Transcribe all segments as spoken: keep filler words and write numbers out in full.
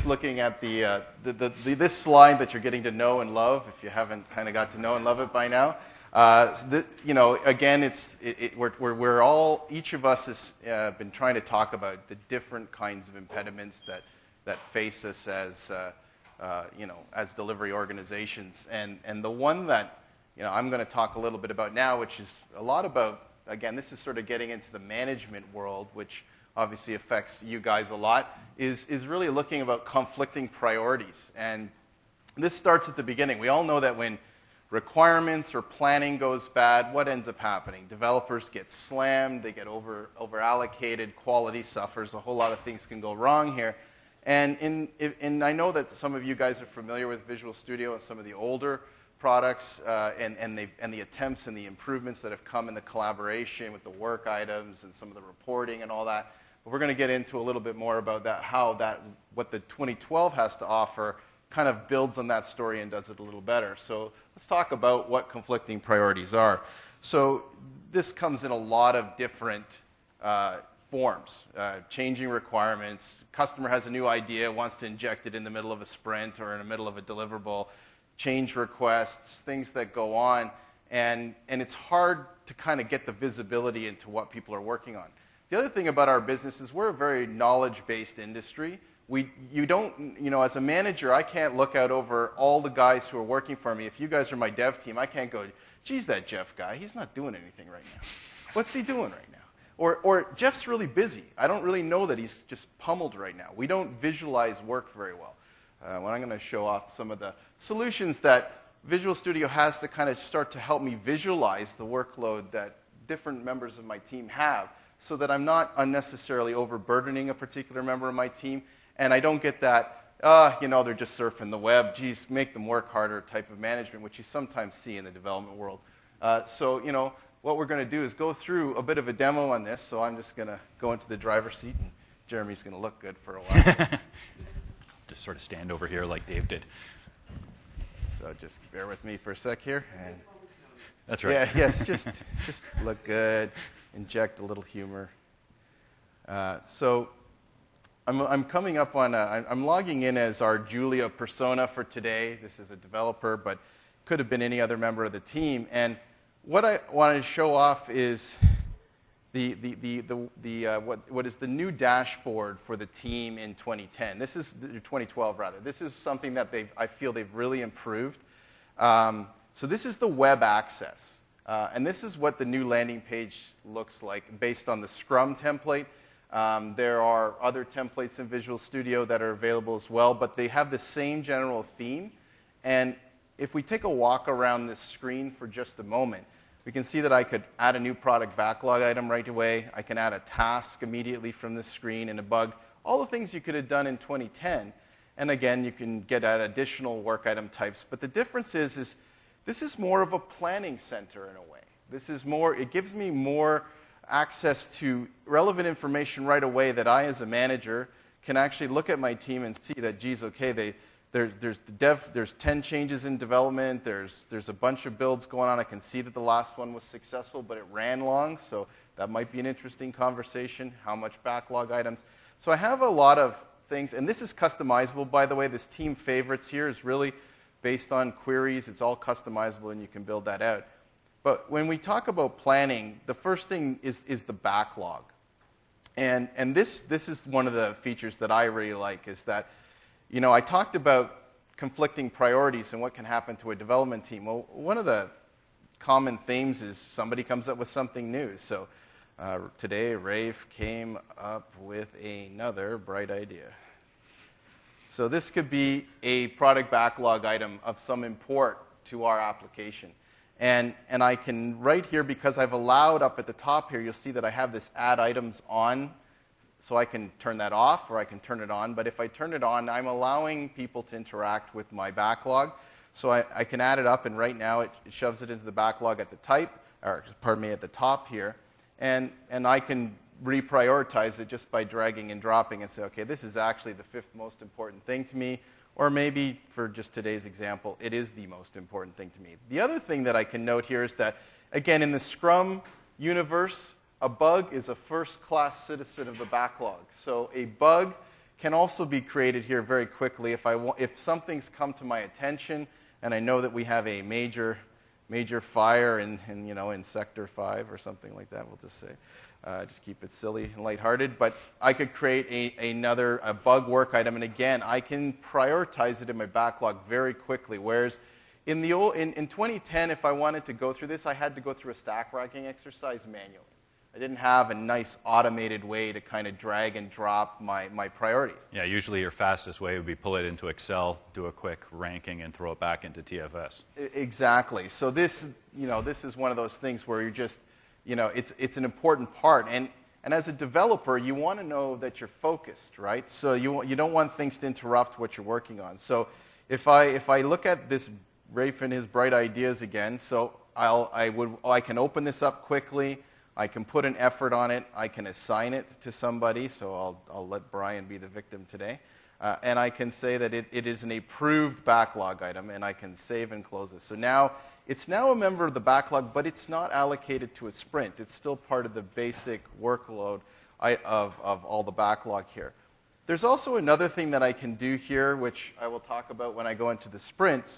just looking at the, uh, the, the, the this slide that you're getting to know and love, if you haven't kind of got to know and love it by now. Uh, so the, you know, again, it's it, it, we're, we're, we're all, each of us has uh, been trying to talk about the different kinds of impediments that, that face us as, uh, uh, you know, as delivery organizations. And, and the one that, you know, I'm going to talk a little bit about now, which is a lot about, again, this is sort of getting into the management world, which obviously affects you guys a lot, is, is really looking about conflicting priorities. And this starts at the beginning. We all know that when requirements or planning goes bad, what ends up happening? Developers get slammed, they get over, over allocated, quality suffers, a whole lot of things can go wrong here. And, in, and I know that some of you guys are familiar with Visual Studio and some of the older products uh, and, and, they, and the attempts and the improvements that have come in the collaboration with the work items and some of the reporting and all that. But we're going to get into a little bit more about that, how that, what the twenty twelve has to offer kind of builds on that story and does it a little better. So let's talk about what conflicting priorities are. So this comes in a lot of different uh, forms, uh, changing requirements. Customer has a new idea, wants to inject it in the middle of a sprint or in the middle of a deliverable, change requests, things that go on, and, and it's hard to kind of get the visibility into what people are working on. The other thing about our business is we're a very knowledge-based industry. We, you don't, you know, as a manager, I can't look out over all the guys who are working for me. If you guys are my dev team, I can't go, geez, that Jeff guy, he's not doing anything right now. What's he doing right now? Or, or Jeff's really busy. I don't really know that he's just pummeled right now. We don't visualize work very well. Uh, when I'm going to show off some of the solutions that Visual Studio has to kind of start to help me visualize the workload that different members of my team have so that I'm not unnecessarily overburdening a particular member of my team. And I don't get that, uh, you know, they're just surfing the web, geez, make them work harder type of management, which you sometimes see in the development world. Uh, so, you know, what we're going to do is go through a bit of a demo on this. So I'm just going to go into the driver's seat, and Jeremy's going to look good for a while. Just sort of stand over here like Dave did. So just bear with me for a sec here. And that's right. Yeah, yes, just, just look good, inject a little humor. Uh, so... I'm, I'm coming up on, a, I'm logging in as our Julia persona for today. This is a developer, but could have been any other member of the team. And what I wanted to show off is the, the, the, the, the uh, what, what is the new dashboard for the team in twenty ten. This is, twenty twelve rather. This is something that they've, I feel they've really improved. Um, so this is the web access. Uh, and this is what the new landing page looks like based on the Scrum template. Um, there are other templates in Visual Studio that are available as well, but they have the same general theme. And if we take a walk around this screen for just a moment, we can see that I could add a new product backlog item right away. I can add a task immediately from this screen and a bug. All the things you could have done in twenty ten. And again, you can get at additional work item types. But the difference is, is this is more of a planning center in a way. This is more, it gives me more access to relevant information right away that I, as a manager, can actually look at my team and see that, geez, okay, they, there, there's the dev, there's ten changes in development, there's, there's a bunch of builds going on. I can see that the last one was successful, but it ran long, so that might be an interesting conversation. How much backlog items? So I have a lot of things, and this is customizable, by the way. This team favorites here is really based on queries. It's all customizable, and you can build that out. But when we talk about planning, the first thing is, is the backlog. And, and this, this is one of the features that I really like, is that, you know, I talked about conflicting priorities and what can happen to a development team. Well, one of the common themes is somebody comes up with something new. So uh, today, Rafe came up with another bright idea. So this could be a product backlog item of some import to our application. And, and I can, right here, because I've allowed up at the top here, you'll see that I have this add items on. So I can turn that off or I can turn it on. But if I turn it on, I'm allowing people to interact with my backlog. So I, I can add it up, and right now it, it shoves it into the backlog at the type, or pardon me, at the top here. And, and I can reprioritize it just by dragging and dropping and say, okay, this is actually the fifth most important thing to me. Or maybe, for just today's example, it is the most important thing to me. The other thing that I can note here is that, again, in the Scrum universe, a bug is a first-class citizen of the backlog. So a bug can also be created here very quickly. If, I wa- if something's come to my attention and I know that we have a major, major fire in, in, you know, in Sector five or something like that, we'll just say. Uh, just keep it silly and lighthearted. But I could create a, another a bug work item, and again, I can prioritize it in my backlog very quickly. Whereas in, the old, in, in twenty ten, if I wanted to go through this, I had to go through a stack ranking exercise manually. I didn't have a nice automated way to kind of drag and drop my, my priorities. Yeah, usually your fastest way would be pull it into Excel, do a quick ranking, and throw it back into T F S. I, exactly. So this, you know, this is one of those things where you're just, you know, it's, it's an important part. And, and as a developer, you want to know that you're focused, right? So you, you don't want things to interrupt what you're working on. So if I, if I look at this Rafe and his bright ideas again, so I'll, I, would, I can open this up quickly. I can put an effort on it. I can assign it to somebody. So I'll, I'll let Brian be the victim today. Uh, and I can say that it, it is an approved backlog item, and I can save and close it. So now it's now a member of the backlog, but it's not allocated to a sprint. It's still part of the basic workload of, of all the backlog here. There's also another thing that I can do here, which I will talk about when I go into the sprint.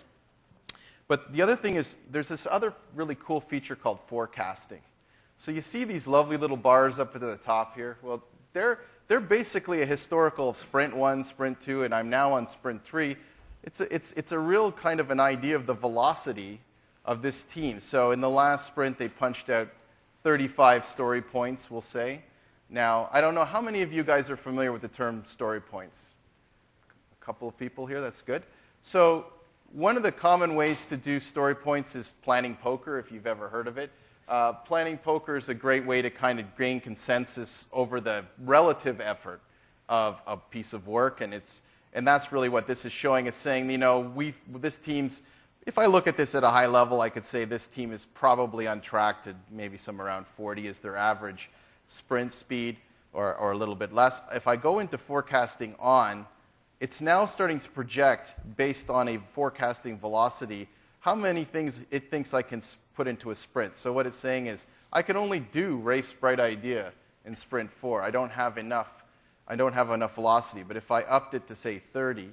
But the other thing is there's this other really cool feature called forecasting. So you see these lovely little bars up at the top here? Well, they're, they're basically a historical of Sprint one, Sprint two, and I'm now on Sprint three. It's a, it's, it's a real kind of an idea of the velocity of this team. So in the last sprint, they punched out thirty-five story points, we'll say. Now, I don't know how many of you guys are familiar with the term story points. A couple of people here, that's good. So one of the common ways to do story points is planning poker, if you've ever heard of it. Uh, planning poker is a great way to kind of gain consensus over the relative effort of a piece of work, and it's and that's really what this is showing. It's saying, you know, we this team's. If I look at this at a high level, I could say this team is probably on track to maybe somewhere around forty is their average sprint speed, or or a little bit less. If I go into forecasting on, it's now starting to project based on a forecasting velocity how many things it thinks I can put into a sprint. So what it's saying is, I can only do Rafe's bright idea in sprint four. I don't have enough, I don't have enough velocity. But if I upped it to, say, thirty,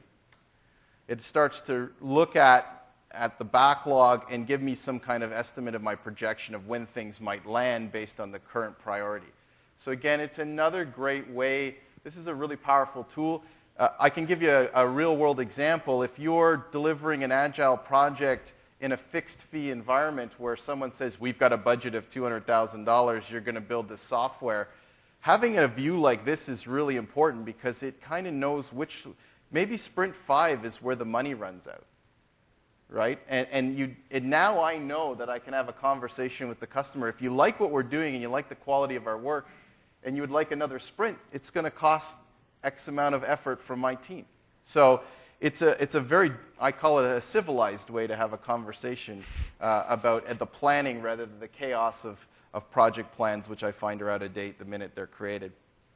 it starts to look at, at the backlog and give me some kind of estimate of my projection of when things might land based on the current priority. So again, it's another great way. This is a really powerful tool. Uh, I can give you a, a real-world example. If you're delivering an agile project in a fixed-fee environment where someone says, we've got a budget of two hundred thousand dollars, you're going to build this software, having a view like this is really important because it kind of knows which, maybe sprint five is where the money runs out, right? And, and, you, and now I know that I can have a conversation with the customer. If you like what we're doing and you like the quality of our work and you would like another sprint, it's going to cost X amount of effort from my team. So it's a, it's a very, I call it a civilized way to have a conversation uh, about uh, the planning rather than the chaos of, of project plans, which I find are out of date the minute they're created.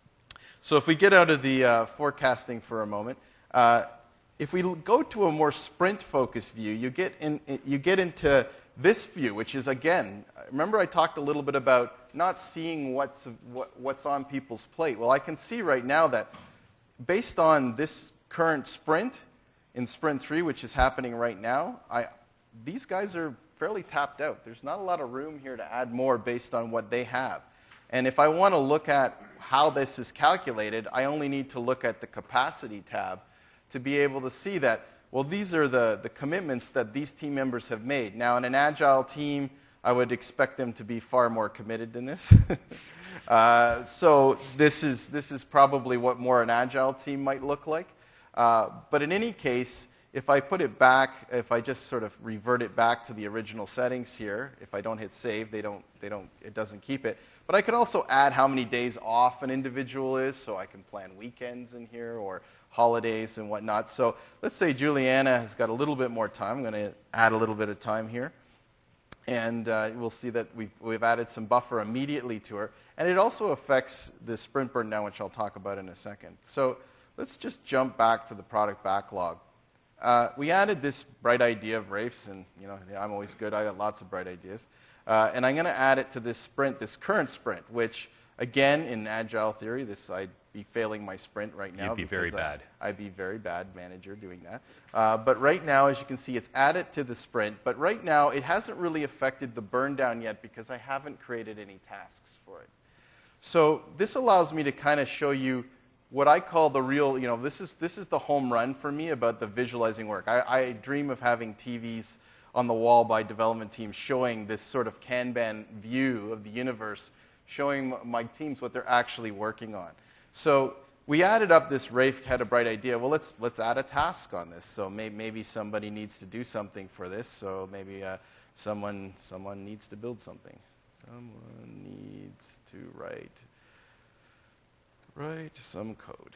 So if we get out of the uh, forecasting for a moment, uh, if we go to a more sprint-focused view, you get, in, you get into this view, which is, again, remember I talked a little bit about not seeing what's, what, what's on people's plate. Well, I can see right now that based on this current sprint, in Sprint three, which is happening right now, I, these guys are fairly tapped out. There's not a lot of room here to add more based on what they have. And if I want to look at how this is calculated, I only need to look at the capacity tab to be able to see that, well, these are the, the commitments that these team members have made. Now, in an agile team, I would expect them to be far more committed than this. uh, so this is, this is probably what more an agile team might look like. Uh, but in any case, if I put it back, if I just sort of revert it back to the original settings here, if I don't hit save, they don't, they don't, it doesn't keep it. But I can also add how many days off an individual is, so I can plan weekends in here or holidays and whatnot. So let's say Juliana has got a little bit more time. I'm going to add a little bit of time here. And uh, we'll see that we've, we've added some buffer immediately to her. And it also affects the sprint burn down, which I'll talk about in a second. So let's just jump back to the product backlog. Uh, we added this bright idea of Rafe's, and you know, I'm always good. I got lots of bright ideas. Uh, and I'm going to add it to this sprint, this current sprint, which Again, in agile theory, this I'd be failing my sprint right now. You'd be very bad. I, I'd be very bad manager doing that. Uh, but right now, as you can see, it's added to the sprint. But right now, it hasn't really affected the burn down yet because I haven't created any tasks for it. So this allows me to kind of show you what I call the real, you know, this is, this is the home run for me about the visualizing work. I, I dream of having T Vs on the wall by development teams showing this sort of Kanban view of the universe, showing my teams what they're actually working on. So we added up this. Rafe had a bright idea. Well, let's, let's add a task on this. So may, maybe somebody needs to do something for this. So maybe uh, someone, someone needs to build something. Someone needs to write, write some code.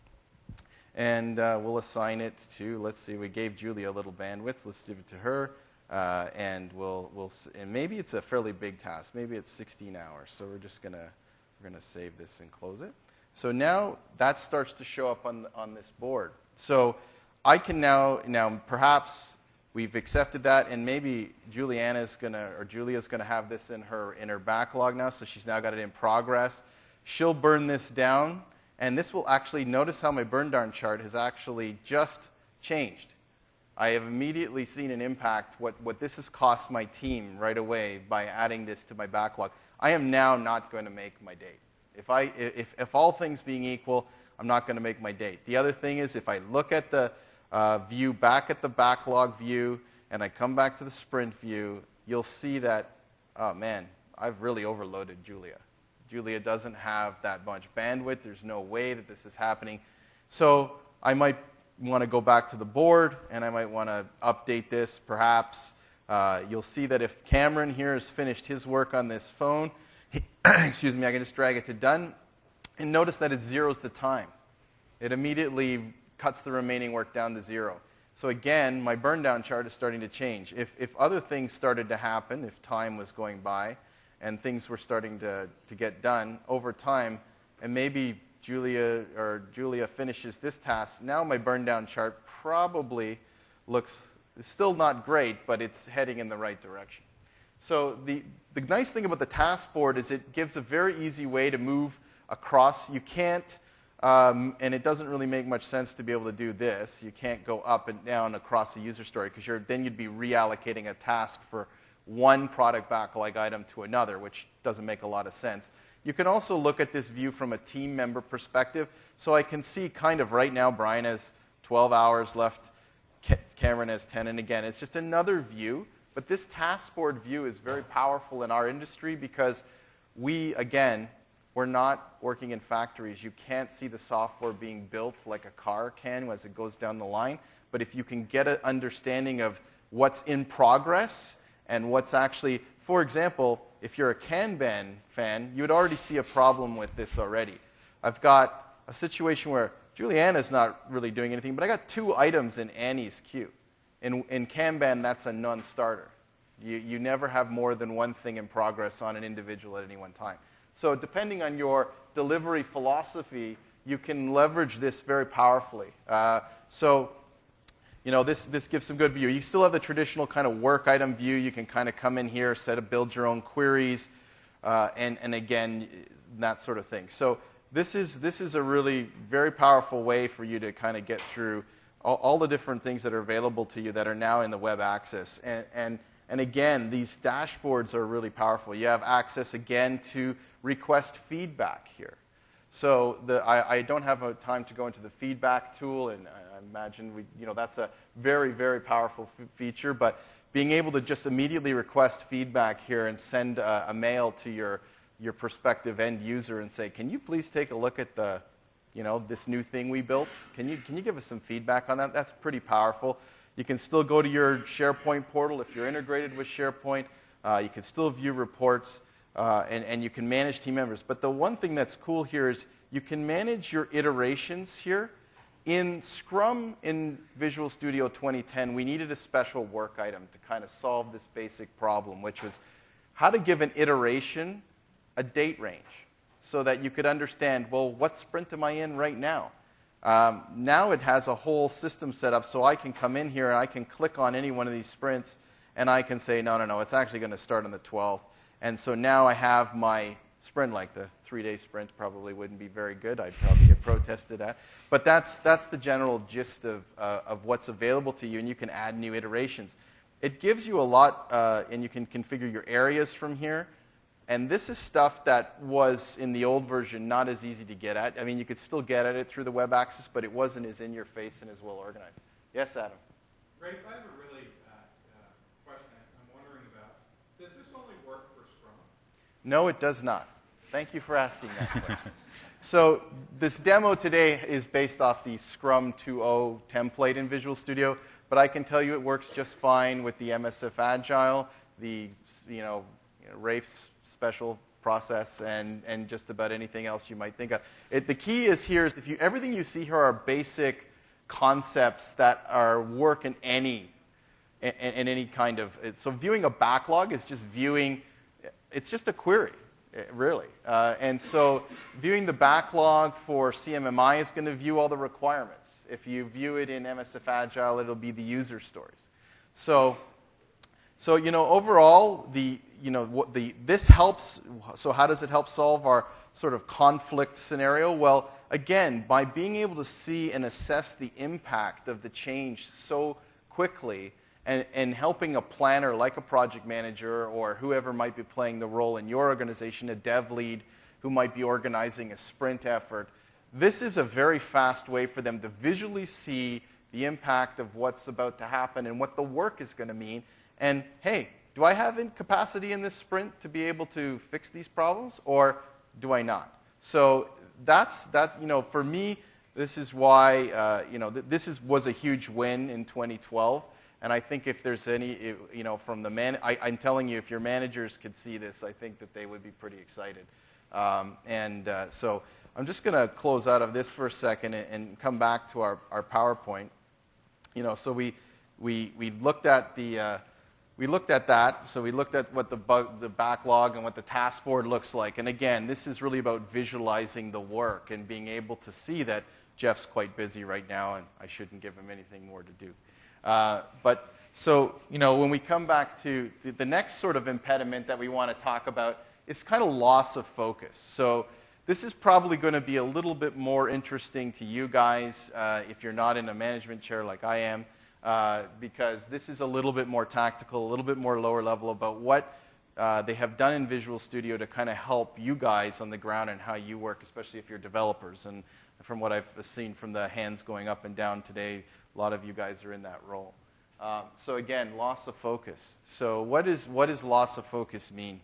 And uh, we'll assign it to, let's see, we gave Julia a little bandwidth. Let's give it to her. Uh, and we'll, we'll, and maybe it's a fairly big task. Maybe it's sixteen hours. So we're just gonna, we're gonna save this and close it. So now that starts to show up on, on this board. So I can now, now perhaps we've accepted that, and maybe Juliana's gonna, or Julia's gonna have this in her, in her backlog now, so she's now got it in progress. She'll burn this down, and this will actually, notice how my burn down chart has actually just changed. I have immediately seen an impact, what, what this has cost my team right away by adding this to my backlog. I am now not going to make my date. If, I, if, if all things being equal, I'm not going to make my date. The other thing is if I look at the uh, view back at the backlog view and I come back to the sprint view, you'll see that, oh man, I've really overloaded Julia. Julia doesn't have that much bandwidth. There's no way that this is happening. So I might want to go back to the board and I might want to update this perhaps. Uh, you'll see that if Cameron here has finished his work on this phone, he, excuse me, I can just drag it to done. And notice that it zeroes the time. It immediately cuts the remaining work down to zero. So again, my burn down chart is starting to change. If, if other things started to happen, if time was going by and things were starting to, to get done over time, and maybe Julia or Julia finishes this task, now my burn down chart probably looks still not great, but it's heading in the right direction. So the, the nice thing about the task board is it gives a very easy way to move across. You can't, um, and it doesn't really make much sense to be able to do this. You can't go up and down across the user story because you're, then you'd be reallocating a task for one product backlog item to another, which doesn't make a lot of sense. You can also look at this view from a team member perspective. So I can see kind of right now Brian has twelve hours left, Cameron has ten, and again, it's just another view. But this task board view is very powerful in our industry because we, again, we're not working in factories. You can't see the software being built like a car can as it goes down the line. But if you can get an understanding of what's in progress and what's actually, for example, if you're a Kanban fan, you would already see a problem with this already. I've got a situation where Juliana's not really doing anything, but I got two items in Annie's queue. In, in Kanban, that's a non-starter. You, you never have more than one thing in progress on an individual at any one time. So depending on your delivery philosophy, you can leverage this very powerfully. Uh, so you know, this, this gives some good view. You still have the traditional kind of work item view. You can kind of come in here, set up, build your own queries, uh, and, and again, that sort of thing. So this is, this is a really very powerful way for you to kind of get through all, all the different things that are available to you that are now in the web access. And, and, and again, these dashboards are really powerful. You have access, again, to request feedback here. So the, I, I don't have a time to go into the feedback tool, and I, I imagine we, you know, that's a very, very powerful f feature. But being able to just immediately request feedback here and send a, a mail to your, your prospective end user and say, can you please take a look at the, you know, this new thing we built? Can you, can you give us some feedback on that? That's pretty powerful. You can still go to your SharePoint portal if you're integrated with SharePoint. Uh, you can still view reports. Uh, and, and you can manage team members. But the one thing that's cool here is you can manage your iterations here. In Scrum in Visual Studio twenty ten, we needed a special work item to kind of solve this basic problem, which was how to give an iteration a date range so that you could understand, well, what sprint am I in right now? Um, now it has a whole system set up so I can come in here and I can click on any one of these sprints and I can say, no, no, no, it's actually going to start on the twelfth. And so now I have my sprint like. The three-day sprint probably wouldn't be very good. I'd probably get protested at. But that's, that's the general gist of, uh, of what's available to you, and you can add new iterations. It gives you a lot, uh, and you can configure your areas from here. And this is stuff that was, in the old version, not as easy to get at. I mean, you could still get at it through the web access, but it wasn't as in your face and as well organized. Yes, Adam? Rafe, I have a really uh, uh, question I'm wondering about. Does this only work for Scrum? No, it does not. Thank you for asking that question. So this demo today is based off the Scrum two point oh template in Visual Studio, but I can tell you it works just fine with the M S F Agile, the, you know, you know Rafe's special process, and, and just about anything else you might think of. It, the key is here is if you, everything you see here are basic concepts that are work in any, in, in any kind of, so viewing a backlog is just viewing, it's just a query, really. Uh, and so viewing the backlog for C M M I is going to view all the requirements. If you view it in M S F Agile, it'll be the user stories. So, so you know, overall, the, you know, what the, this helps, so how does it help solve our sort of conflict scenario? Well, again, by being able to see and assess the impact of the change so quickly, and, and helping a planner like a project manager or whoever might be playing the role in your organization, a dev lead who might be organizing a sprint effort, this is a very fast way for them to visually see the impact of what's about to happen and what the work is going to mean. And hey, do I have in capacity in this sprint to be able to fix these problems, or do I not? So that's, that's you know, for me, this is why, uh, you know, th this is, was a huge win in twenty twelve. And I think if there's any, you know, from the man, I, I'm telling you, if your managers could see this, I think that they would be pretty excited. Um, and uh, so I'm just going to close out of this for a second and, and come back to our, our PowerPoint. You know, so we, we, we looked at the, uh, we looked at that. So we looked at what the, bug, the backlog and what the task board looks like. And again, this is really about visualizing the work and being able to see that Jeff's quite busy right now, and I shouldn't give him anything more to do. Uh, but so, you know, when we come back to the, the next sort of impediment that we want to talk about is kind of loss of focus. So this is probably going to be a little bit more interesting to you guys uh, if you're not in a management chair like I am, uh, because this is a little bit more tactical, a little bit more lower level about what uh, they have done in Visual Studio to kind of help you guys on the ground and how you work, especially if you're developers. And from what I've seen from the hands going up and down today, a lot of you guys are in that role. Um, so again, loss of focus. So what, is, what does loss of focus mean?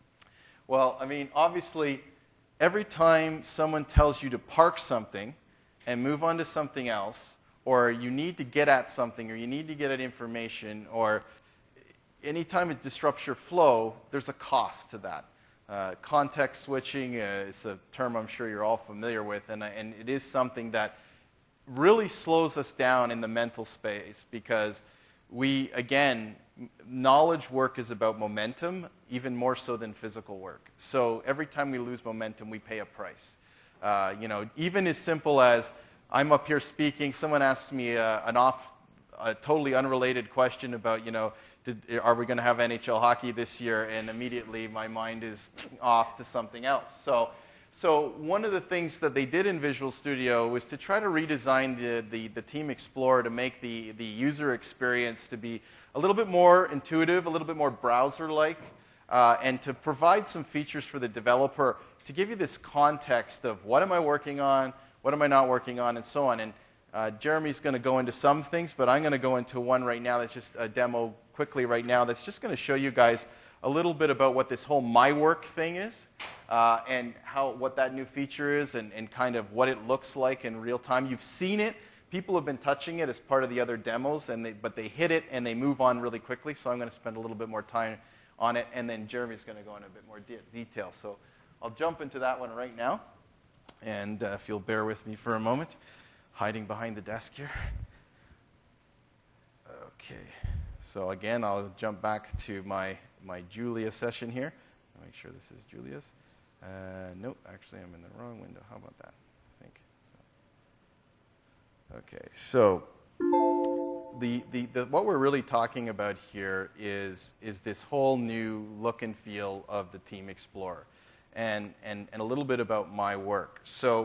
Well, I mean, obviously, every time someone tells you to park something and move on to something else, or you need to get at something, or you need to get at information, or anytime it disrupts your flow, there's a cost to that. Uh, context switching uh, is a term I'm sure you're all familiar with, and, and it is something that really slows us down in the mental space because we, again, knowledge work is about momentum, even more so than physical work. So every time we lose momentum, we pay a price. Uh, you know, even as simple as I'm up here speaking, someone asks me uh, an off, a totally unrelated question about, you know, did, are we going to have N H L hockey this year? And immediately my mind is off to something else. So. So one of the things that they did in Visual Studio was to try to redesign the, the, the Team Explorer to make the, the user experience to be a little bit more intuitive, a little bit more browser-like, uh, and to provide some features for the developer to give you this context of what am I working on, what am I not working on, and so on. And uh, Jeremy's going to go into some things, but I'm going to go into one right now that's just a demo quickly right now that's just going to show you guys a little bit about what this whole My Work thing is. Uh, and how, what that new feature is and, and kind of what it looks like in real time. You've seen it. People have been touching it as part of the other demos, and they, but they hit it and they move on really quickly. So I'm going to spend a little bit more time on it, and then Jeremy's going to go into a bit more de detail. So I'll jump into that one right now. And uh, if you'll bear with me for a moment, hiding behind the desk here. Okay. So again, I'll jump back to my, my Julia session here. I'll make sure this is Julia's. Uh, nope, actually I'm in the wrong window. How about that? I think. So. Okay, so the, the, the, what we're really talking about here is, is this whole new look and feel of the Team Explorer. and, and, and a little bit about my work. So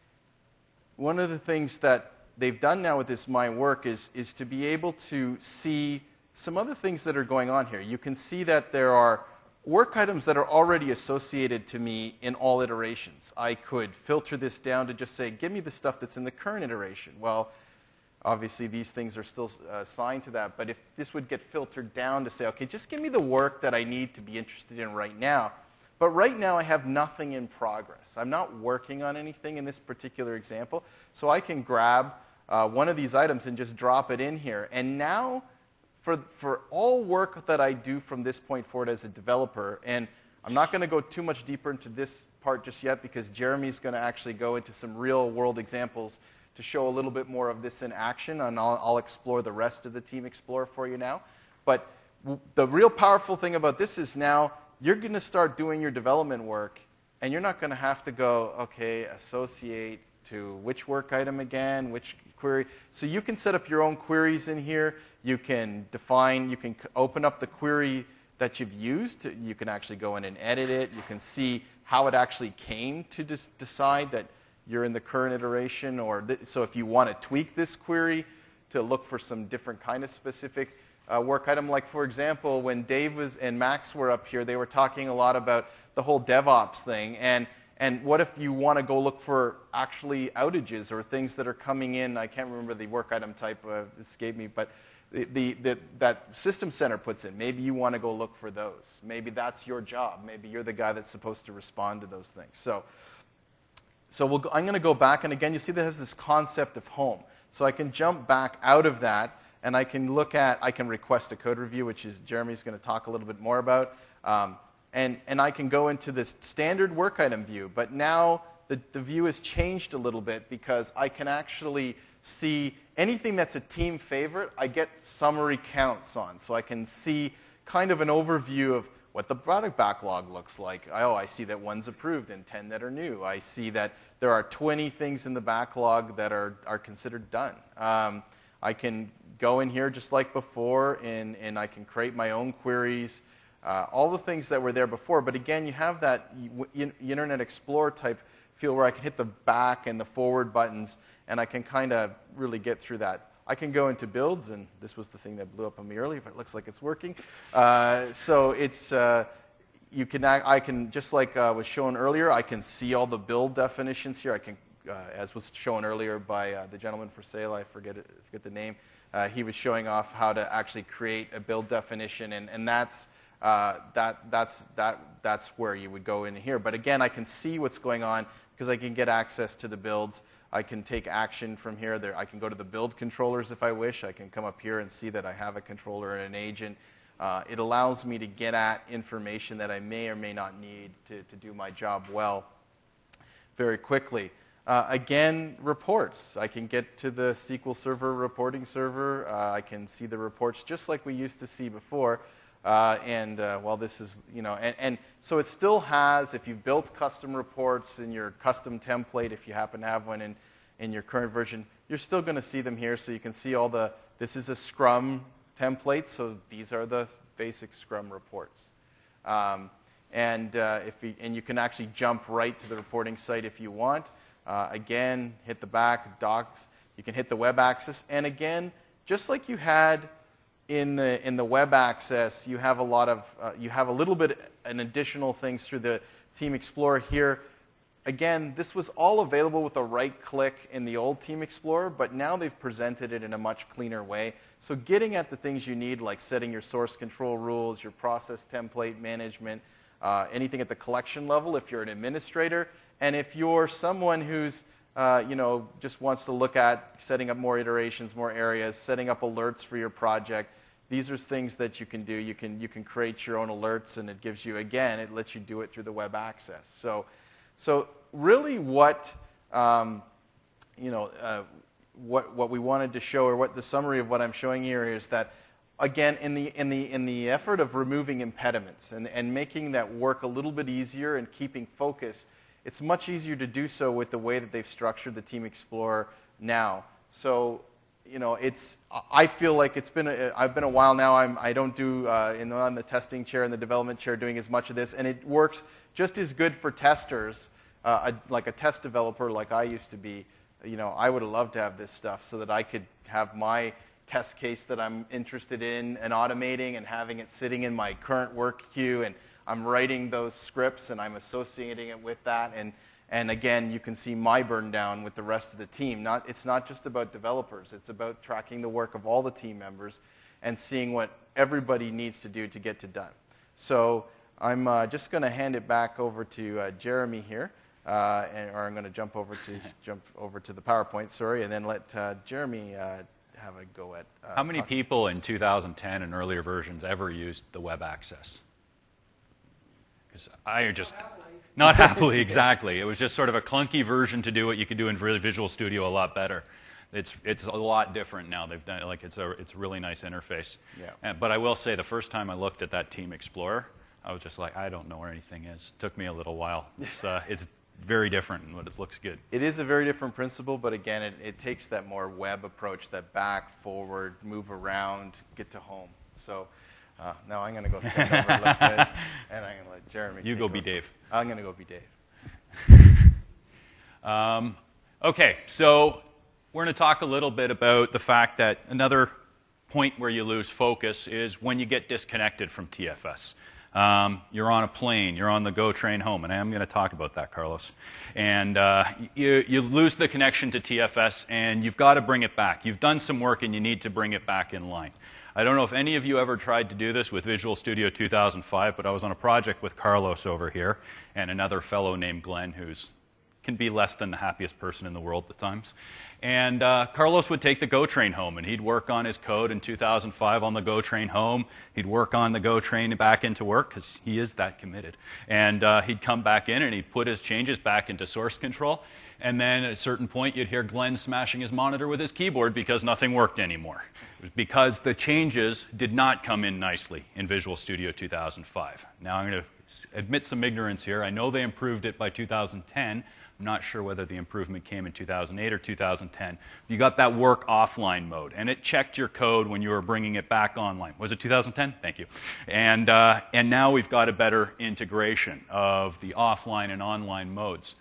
one of the things that they've done now with this My Work is, is to be able to see some other things that are going on here. You can see that there are work items that are already associated to me in all iterations. I could filter this down to just say, give me the stuff that's in the current iteration. Well, obviously these things are still uh, assigned to that, but if this would get filtered down to say, okay, just give me the work that I need to be interested in right now. But right now I have nothing in progress. I'm not working on anything in this particular example, so I can grab uh, one of these items and just drop it in here. And now, For, for all work that I do from this point forward as a developer, and I'm not going to go too much deeper into this part just yet because Jeremy's going to actually go into some real-world examples to show a little bit more of this in action, and I'll, I'll explore the rest of the Team Explorer for you now. But w the real powerful thing about this is now you're going to start doing your development work, and you're not going to have to go, okay, associate to which work item again, which query. So you can set up your own queries in here. You can define, you can open up the query that you've used. You can actually go in and edit it. You can see how it actually came to decide that you're in the current iteration. Or th so if you want to tweak this query to look for some different kind of specific uh, work item, like for example, when Dave was, and Max were up here, they were talking a lot about the whole DevOps thing. And And what if you want to go look for actually outages or things that are coming in? I can't remember the work item type, uh, escaped me, but the, the, the, that System Center puts in. Maybe you want to go look for those. Maybe that's your job. Maybe you're the guy that's supposed to respond to those things. So, so we'll go, I'm going to go back, and again, you see that has this concept of home. So I can jump back out of that, and I can look at, I can request a code review, which is Jeremy's going to talk a little bit more about. Um, And, and I can go into this standard work item view. But now the, the view has changed a little bit because I can actually see anything that's a team favorite, I get summary counts on. So I can see kind of an overview of what the product backlog looks like. Oh, I see that one's approved and ten that are new. I see that there are twenty things in the backlog that are, are considered done. Um, I can go in here just like before, and, and I can create my own queries. Uh, all the things that were there before, but again, you have that Internet Explorer type feel where I can hit the back and the forward buttons, and I can kind of really get through that. I can go into builds, and this was the thing that blew up on me earlier, but it looks like it's working. Uh, so it's, uh, you can, I can, just like uh, was shown earlier, I can see all the build definitions here. I can, uh, as was shown earlier by uh, the gentleman for sale, I forget, it, forget the name, uh, he was showing off how to actually create a build definition, and, and that's, Uh, that, that's, that, that's where you would go in here. But again, I can see what's going on because I can get access to the builds. I can take action from here. There, I can go to the build controllers if I wish. I can come up here and see that I have a controller and an agent. Uh, it allows me to get at information that I may or may not need to, to do my job well very quickly. Uh, again, reports. I can get to the S Q L Server reporting server. Uh, I can see the reports just like we used to see before. Uh, and uh, well, this is, you know, and, and so it still has, if you've built custom reports in your custom template, if you happen to have one in, in your current version, you're still going to see them here. So you can see all the, this is a Scrum template, so these are the basic Scrum reports. Um, and, uh, if you, and you can actually jump right to the reporting site if you want. Uh, again, hit the back, docs. You can hit the web access. And again, just like you had In the, in the web access, you have a lot of, uh, you have a little bit an additional things through the Team Explorer here. Again, this was all available with a right click in the old Team Explorer, but now they've presented it in a much cleaner way. So getting at the things you need, like setting your source control rules, your process template management, uh, anything at the collection level if you're an administrator, and if you're someone who's Uh, you know, just wants to look at setting up more iterations, more areas, setting up alerts for your project. These are things that you can do. You can, you can create your own alerts, and it gives you, again, it lets you do it through the web access. So, so really what, um, you know, uh, what, what we wanted to show, or what the summary of what I'm showing here is that, again, in the, in the, in the effort of removing impediments and, and making that work a little bit easier and keeping focus, it's much easier to do so with the way that they've structured the Team Explorer now. So you know, it's, I feel like it's been, a, I've been a while now. I'm, I don't do, uh, in, on the testing chair and the development chair doing as much of this, and it works just as good for testers, uh, a, like a test developer like I used to be. You know, I would have loved to have this stuff so that I could have my test case that I'm interested in and automating and having it sitting in my current work queue, and I'm writing those scripts and I'm associating it with that. And, and again, you can see my burn down with the rest of the team. Not, it's not just about developers. It's about tracking the work of all the team members and seeing what everybody needs to do to get to done. So I'm uh, just going to hand it back over to uh, Jeremy here. Uh, and, or I'm going to jump over to jump over to the PowerPoint, sorry, and then let uh, Jeremy uh, have a go at. Uh, How many talking. people in two thousand ten and earlier versions ever used the web access? Because I just not happily exactly. It was just sort of a clunky version to do what you could do in Visual Studio a lot better. It's it's a lot different now. They've done like it's a it's a really nice interface. Yeah. And, but I will say the first time I looked at that Team Explorer, I was just like, I don't know where anything is. It took me a little while. It's uh, it's very different, but it looks good. It is a very different principle, but again, it, it takes that more web approach, that back, forward, move around, get to home. So uh, now I'm going to go stand over and, let, uh, and I'm going to let Jeremy. You take go over. be Dave. I'm going to go be Dave. um, okay, so we're going to talk a little bit about the fact that another point where you lose focus is when you get disconnected from T F S. Um, you're on a plane, you're on the GO train home, and I'm going to talk about that, Carlos. And uh, you, you lose the connection to T F S, and you've got to bring it back. You've done some work, and you need to bring it back in line. I don't know if any of you ever tried to do this with Visual Studio two thousand five, but I was on a project with Carlos over here and another fellow named Glenn, who's can be less than the happiest person in the world at times. And uh, Carlos would take the GO train home, and he'd work on his code in two thousand five on the GO train home. He'd work on the GO train back into work, because he is that committed. And uh, he'd come back in, and he'd put his changes back into source control. And then at a certain point, you'd hear Glenn smashing his monitor with his keyboard because nothing worked anymore. It was because the changes did not come in nicely in Visual Studio two thousand five. Now I'm going to admit some ignorance here. I know they improved it by two thousand ten. I'm not sure whether the improvement came in two thousand eight or two thousand ten. You got that work offline mode, and it checked your code when you were bringing it back online. Was it two thousand ten? Thank you. And, uh, and now we've got a better integration of the offline and online modes.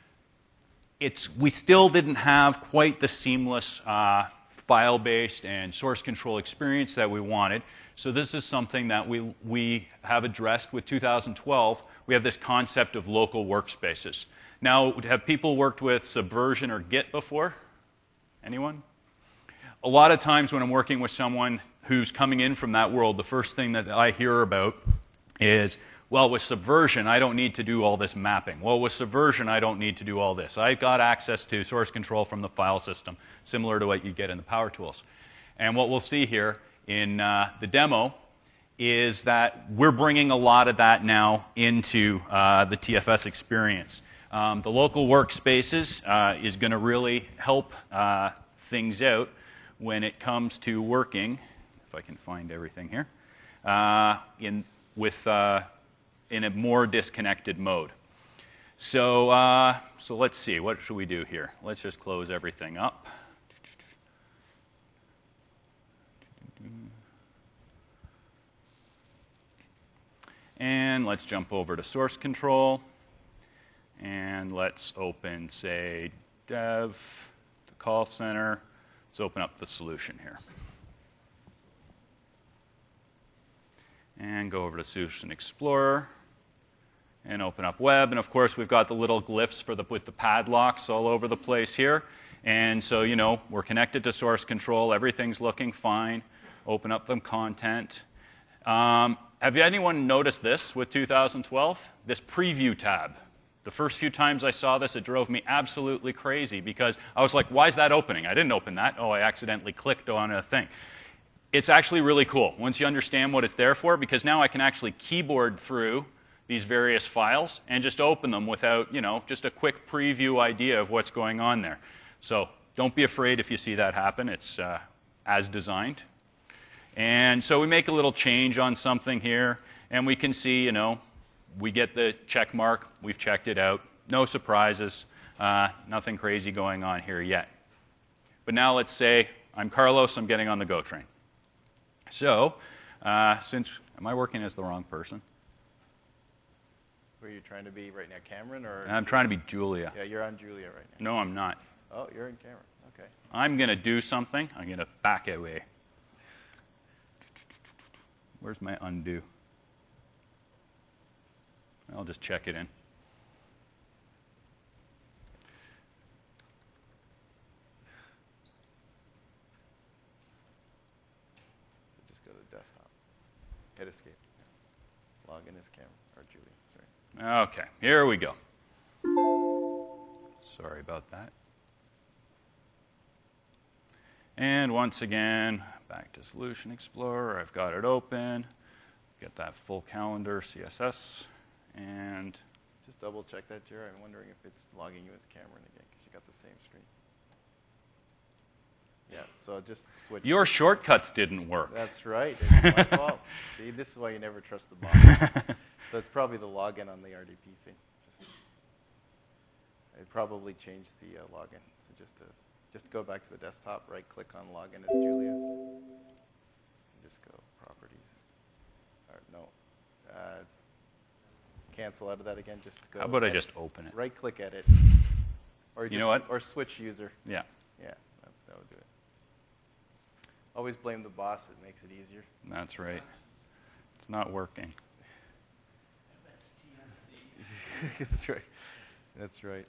It's, we still didn't have quite the seamless uh, file-based and source control experience that we wanted. So this is something that we, we have addressed with two thousand twelve. We have this concept of local workspaces. Now, have people worked with Subversion or Git before? Anyone? A lot of times when I'm working with someone who's coming in from that world, the first thing that I hear about is, well, with Subversion, I don't need to do all this mapping. Well, with Subversion, I don't need to do all this. I've got access to source control from the file system, similar to what you get in the Power Tools. And what we'll see here in uh, the demo is that we're bringing a lot of that now into uh, the T F S experience. Um, the local workspaces uh, is going to really help uh, things out when it comes to working, if I can find everything here, uh, in, with, uh, in a more disconnected mode. So, uh, so let's see, what should we do here? Let's just close everything up. And let's jump over to source control. And let's open, say, dev, the call center. Let's open up the solution here. And go over to Solution Explorer and open up web. And of course, we've got the little glyphs for the, with the padlocks all over the place here. And so, you know, we're connected to source control. Everything's looking fine. Open up the content. Um, have anyone noticed this with two thousand twelve? This preview tab. The first few times I saw this, it drove me absolutely crazy because I was like, why is that opening? I didn't open that. Oh, I accidentally clicked on a thing. It's actually really cool once you understand what it's there for, because now I can actually keyboard through these various files and just open them without, you know, just a quick preview idea of what's going on there. So don't be afraid if you see that happen. It's uh, as designed. And so we make a little change on something here, and we can see, you know, we get the check mark. We've checked it out. No surprises. Uh, nothing crazy going on here yet. But now let's say I'm Carlos. I'm getting on the Go train. So, uh, since, am I working as the wrong person? Were you trying to be right now, Cameron? Or I'm trying to be Julia. Yeah, you're on Julia right now. No, I'm not. Oh, you're in Cameron. Okay. I'm going to do something. I'm going to back away. Where's my undo? I'll just check it in. So just go to desktop. Hit escape. Log in as Cameron or Julia. Sorry. Okay, here we go. Sorry about that. And once again, back to Solution Explorer. I've got it open. Get that full calendar, C S S, and just double check that, Jerry. I'm wondering if it's logging you as Cameron again because you got the same screen. Yeah, so just switch. Your shortcuts didn't work. That's right. It's my fault. See, this is why you never trust the bot. So it's probably the login on the R D P thing. Just, it probably changed the uh, login. So just to, just go back to the desktop, right-click on Login as Julia, and just go Properties. Or no, uh, cancel out of that again. Just go. How about I edit. just open it? Right-click Edit. Or You just, know what? Or switch user. Yeah. Yeah, that, that would do it. Always blame the boss. It makes it easier. That's right. It's not working. That's right. That's right.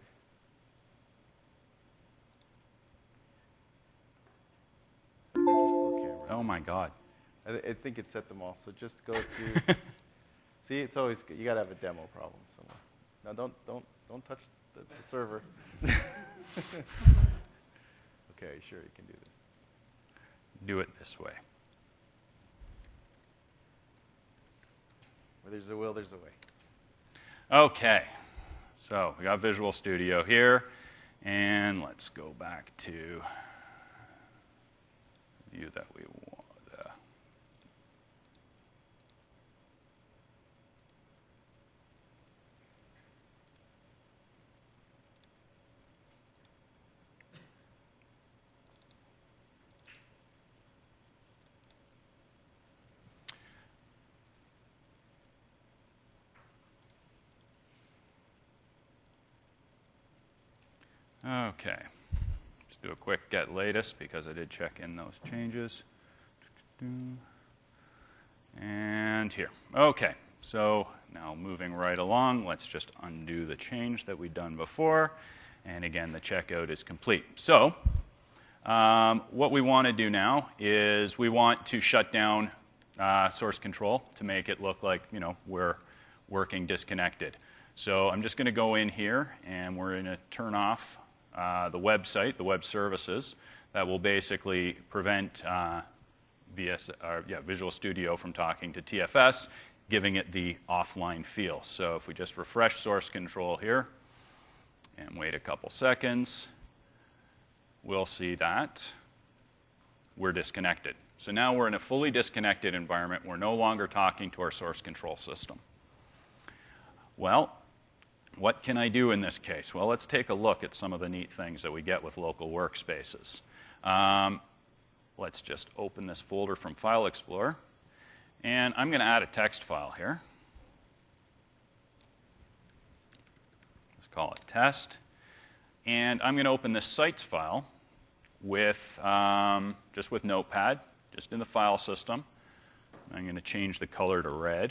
I think you're still Cameron. Oh my God. I, th- I think it set them all. So just go to. See, it's always good. You got to have a demo problem somewhere. Now don't don't don't touch the, the server. Okay, sure you can do this. Do it this way. Where there's a will, there's a way. Okay, so we got Visual Studio here, and let's go back to the view that we want. Uh, Okay, just do a quick get latest because I did check in those changes. And here. Okay, so now moving right along, let's just undo the change that we'd done before. And again, the checkout is complete. So um, what we want to do now is we want to shut down uh, source control to make it look like, you know, we're working disconnected. So I'm just going to go in here, and we're going to turn off uh, the website, the web services, that will basically prevent uh, V S, or, yeah, Visual Studio from talking to T F S, giving it the offline feel. So if we just refresh source control here and wait a couple seconds, we'll see that we're disconnected. So now we're in a fully disconnected environment. We're no longer talking to our source control system. Well, what can I do in this case? Well, let's take a look at some of the neat things that we get with local workspaces. Um, let's just open this folder from File Explorer. And I'm going to add a text file here. Let's call it test. And I'm going to open this sites file with, um, just with Notepad, just in the file system. I'm going to change the color to red.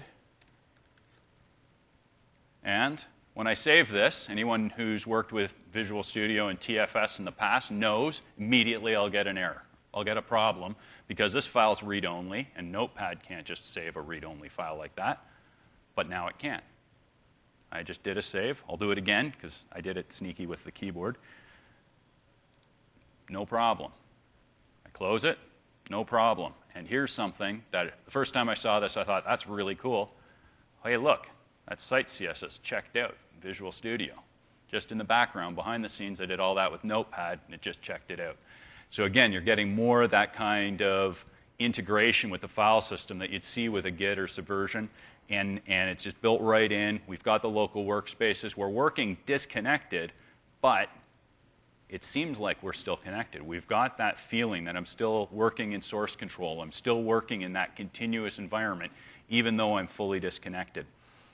And when I save this, anyone who's worked with Visual Studio and T F S in the past knows immediately I'll get an error. I'll get a problem because this file's read-only, and Notepad can't just save a read-only file like that, but now it can. I just did a save. I'll do it again because I did it sneaky with the keyboard. No problem. I close it, no problem. And here's something that the first time I saw this, I thought, that's really cool. Hey, look. That site C S S checked out, Visual Studio. Just in the background, behind the scenes, I did all that with Notepad, and it just checked it out. So again, you're getting more of that kind of integration with the file system that you'd see with a Git or Subversion, and, and it's just built right in. We've got the local workspaces. We're working disconnected, but it seems like we're still connected. We've got that feeling that I'm still working in source control. I'm still working in that continuous environment, even though I'm fully disconnected.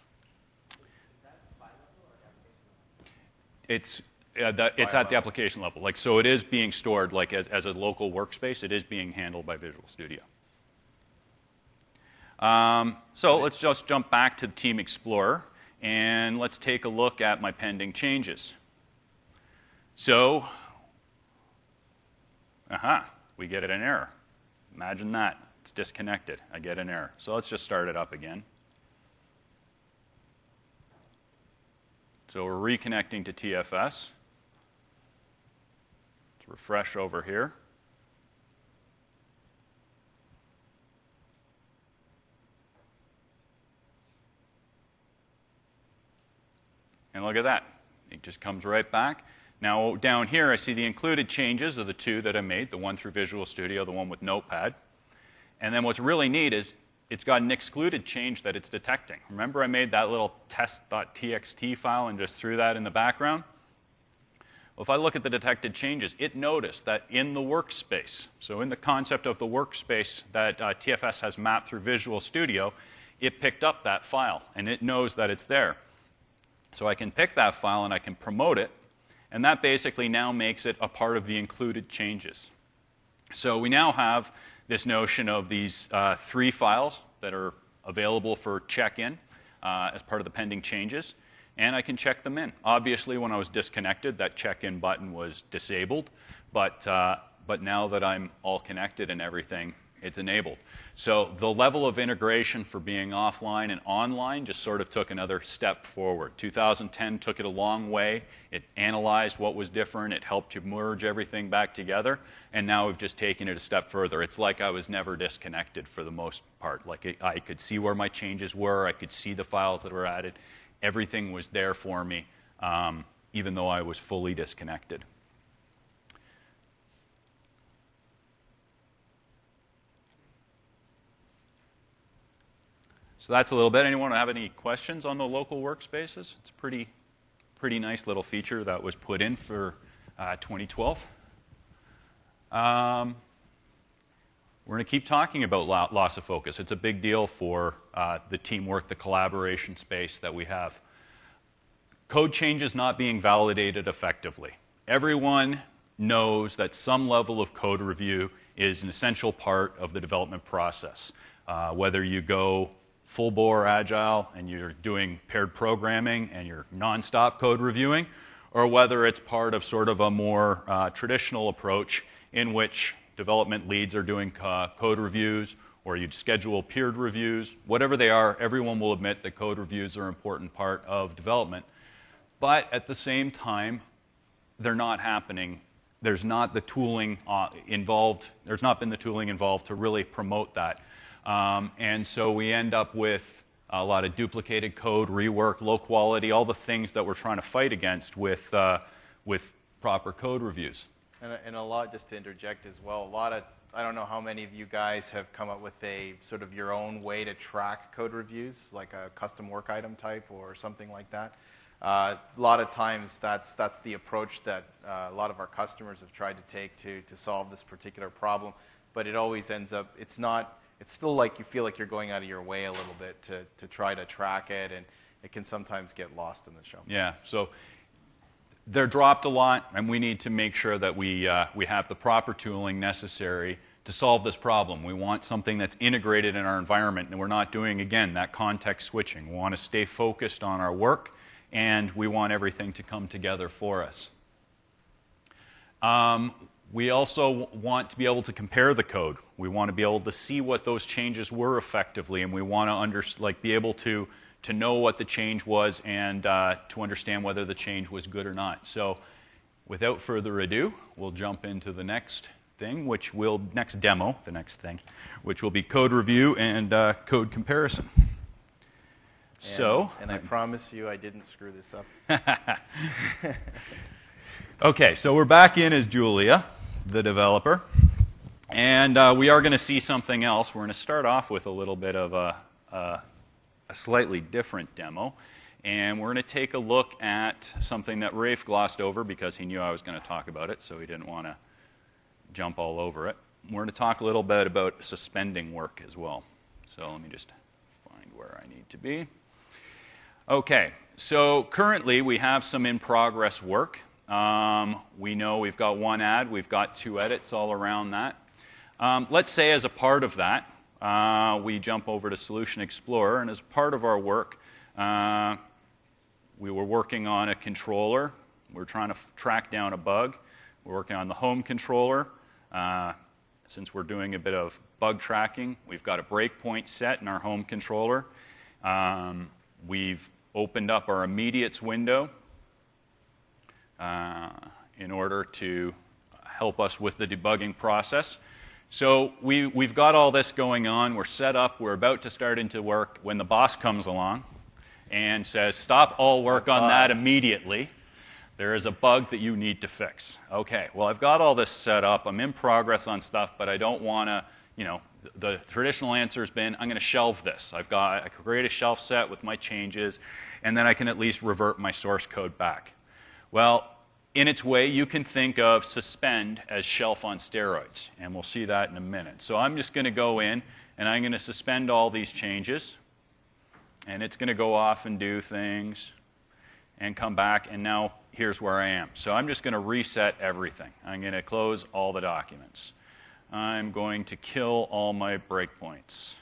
It's, uh, the, it's at the application level. Like, so it is being stored like as, as a local workspace. It is being handled by Visual Studio. Um, so let's just jump back to the Team Explorer, and let's take a look at my pending changes. So, aha, we get an error. Imagine that. It's disconnected. I get an error. So let's just start it up again. So we're reconnecting to T F S. Let's refresh over here. And look at that. It just comes right back. Now down here I see the included changes of the two that I made, the one through Visual Studio, the one with Notepad. And then what's really neat is it's got an excluded change that it's detecting. Remember I made that little test.txt file and just threw that in the background? Well, if I look at the detected changes, it noticed that in the workspace, so in the concept of the workspace that uh, T F S has mapped through Visual Studio, it picked up that file, and it knows that it's there. So I can pick that file and I can promote it, and that basically now makes it a part of the included changes. So we now have this notion of these uh, three files that are available for check-in uh, as part of the pending changes, and I can check them in. Obviously, when I was disconnected, that check-in button was disabled, but, uh, but now that I'm all connected and everything, it's enabled. So the level of integration for being offline and online just sort of took another step forward. two thousand ten took it a long way. It analyzed what was different. It helped to merge everything back together. And now we've just taken it a step further. It's like I was never disconnected for the most part. Like I could see where my changes were. I could see the files that were added. Everything was there for me, um, even though I was fully disconnected. So that's a little bit. Anyone have any questions on the local workspaces? It's a pretty, pretty nice little feature that was put in for uh, twenty twelve. Um, we're going to keep talking about loss of focus. It's a big deal for uh, the teamwork, the collaboration space that we have. Code changes not being validated effectively. Everyone knows that some level of code review is an essential part of the development process. Uh, whether you go full bore agile and you're doing paired programming and you're nonstop code reviewing, or whether it's part of sort of a more uh, traditional approach in which development leads are doing uh, code reviews, or you'd schedule peered reviews. Whatever they are, everyone will admit that code reviews are an important part of development. But at the same time, they're not happening. There's not the tooling uh, involved. There's not been the tooling involved to really promote that. Um, and so we end up with a lot of duplicated code, rework, low quality, all the things that we're trying to fight against with, uh, with proper code reviews. And, and a lot, just to interject as well, a lot of, I don't know how many of you guys have come up with a sort of your own way to track code reviews, like a custom work item type or something like that. Uh, a lot of times that's, that's the approach that uh, a lot of our customers have tried to take to, to solve this particular problem, but it always ends up, it's not, it's still like you feel like you're going out of your way a little bit to, to try to track it, and it can sometimes get lost in the show. Yeah, so they're dropped a lot, and we need to make sure that we, uh, we have the proper tooling necessary to solve this problem. We want something that's integrated in our environment, and we're not doing, again, that context switching. We want to stay focused on our work, and we want everything to come together for us. Um, We also want to be able to compare the code. We want to be able to see what those changes were effectively, and we want to under, like, be able to, to know what the change was and uh, to understand whether the change was good or not. So without further ado, we'll jump into the next thing, which will, next demo, the next thing, which will be code review and uh, code comparison. And, so, and I promise you I didn't screw this up. Okay, so we're back in as Julia, the developer, and uh, we are going to see something else. We're going to start off with a little bit of a, a, a slightly different demo, And we're going to take a look at something that Rafe glossed over because he knew I was going to talk about it, so he didn't want to jump all over it. We're going to talk a little bit about suspending work as well. So let me just find where I need to be. Okay, so currently we have some in-progress work. Um, we know we've got one ad, we've got two edits all around that. Um, let's say as a part of that, uh, we jump over to Solution Explorer, and as part of our work, uh, we were working on a controller. We're trying to f- track down a bug. We're working on the home controller. Uh, since we're doing a bit of bug tracking, we've got a breakpoint set in our home controller. Um, we've opened up our immediates window uh, in order to help us with the debugging process. So we, we've got all this going on. We're set up. We're about to start into work when the boss comes along and says, stop all work on that immediately. There is a bug that you need to fix. Okay, well, I've got all this set up. I'm in progress on stuff, but I don't want to, you know, the traditional answer has been, I'm going to shelve this. I've got, I create a shelf set with my changes, and then I can at least revert my source code back. Well, in its way, you can think of suspend as shelf on steroids, and we'll see that in a minute. So I'm just going to go in, and I'm going to suspend all these changes. And it's going to go off and do things and come back, and now here's where I am. So I'm just going to reset everything. I'm going to close all the documents. I'm going to kill all my breakpoints.